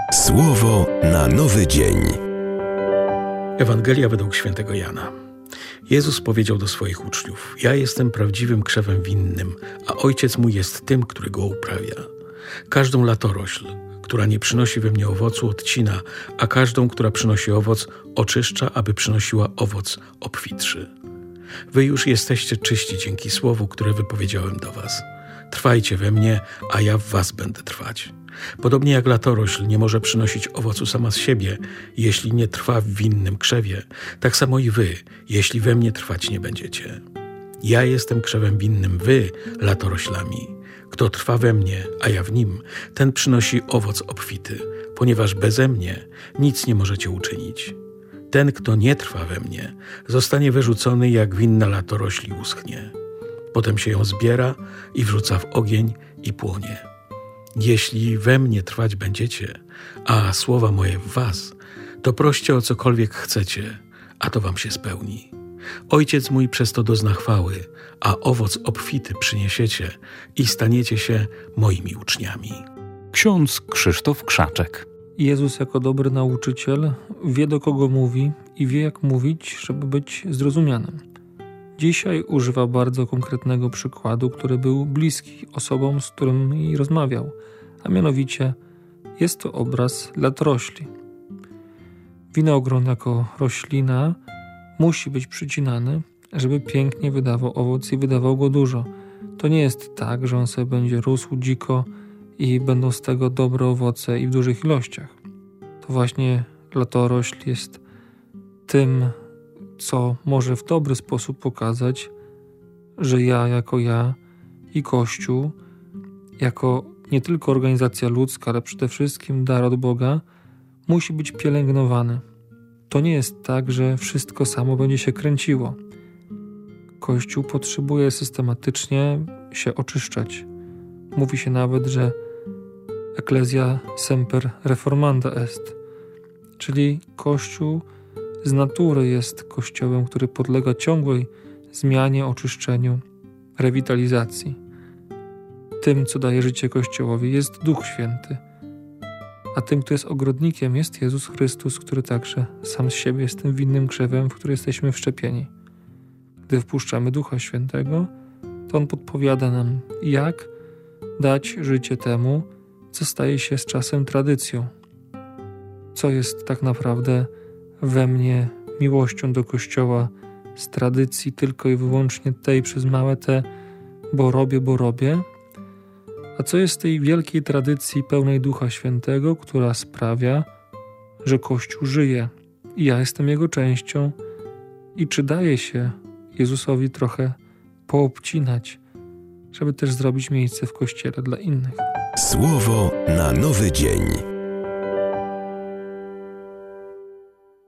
Słowo na nowy dzień. Ewangelia według świętego Jana. Jezus powiedział do swoich uczniów: ja jestem prawdziwym krzewem winnym, a Ojciec mój jest tym, który go uprawia. Każdą latorośl, która nie przynosi we mnie owocu, odcina, a każdą, która przynosi owoc, oczyszcza, aby przynosiła owoc obfitszy. Wy już jesteście czyści dzięki słowu, które wypowiedziałem do was. Trwajcie we mnie, a ja w was będę trwać. Podobnie jak latorośl nie może przynosić owocu sama z siebie, jeśli nie trwa w winnym krzewie, tak samo i wy, jeśli we mnie trwać nie będziecie. Ja jestem krzewem winnym, wy latoroślami. Kto trwa we mnie, a ja w nim, ten przynosi owoc obfity, ponieważ beze mnie nic nie możecie uczynić. Ten, kto nie trwa we mnie, zostanie wyrzucony jak winna latorośl i uschnie. Potem się ją zbiera i wrzuca w ogień i płonie. Jeśli we mnie trwać będziecie, a słowa moje w was, to proście o cokolwiek chcecie, a to wam się spełni. Ojciec mój przez to dozna chwały, a owoc obfity przyniesiecie i staniecie się moimi uczniami. Ksiądz Krzysztof Krzaczek. Jezus jako dobry nauczyciel wie, do kogo mówi i wie, jak mówić, żeby być zrozumianym. Dzisiaj używa bardzo konkretnego przykładu, który był bliski osobom, z którymi rozmawiał, a mianowicie jest to obraz latorośli. Winogron jako roślina musi być przycinany, żeby pięknie wydawał owoc i wydawał go dużo. To nie jest tak, że on sobie będzie rósł dziko i będą z tego dobre owoce i w dużych ilościach. To właśnie latorośl jest tym, co może w dobry sposób pokazać, że ja i Kościół, jako nie tylko organizacja ludzka, ale przede wszystkim dar od Boga, musi być pielęgnowany. To nie jest tak, że wszystko samo będzie się kręciło. Kościół potrzebuje systematycznie się oczyszczać. Mówi się nawet, że Ecclesia semper reformanda est, czyli Kościół z natury jest Kościołem, który podlega ciągłej zmianie, oczyszczeniu, rewitalizacji. Tym, co daje życie Kościołowi, jest Duch Święty, a tym, kto jest ogrodnikiem, jest Jezus Chrystus, który także sam z siebie jest tym winnym krzewem, w który jesteśmy wszczepieni. Gdy wpuszczamy Ducha Świętego, to On podpowiada nam, jak dać życie temu, co staje się z czasem tradycją. Co jest tak naprawdę we mnie miłością do Kościoła z tradycji tylko i wyłącznie tej przez małe T, bo robię, a co jest z tej wielkiej tradycji pełnej Ducha Świętego, która sprawia, że Kościół żyje i ja jestem jego częścią i czy daje się Jezusowi trochę poobcinać, żeby też zrobić miejsce w Kościele dla innych. Słowo na nowy dzień.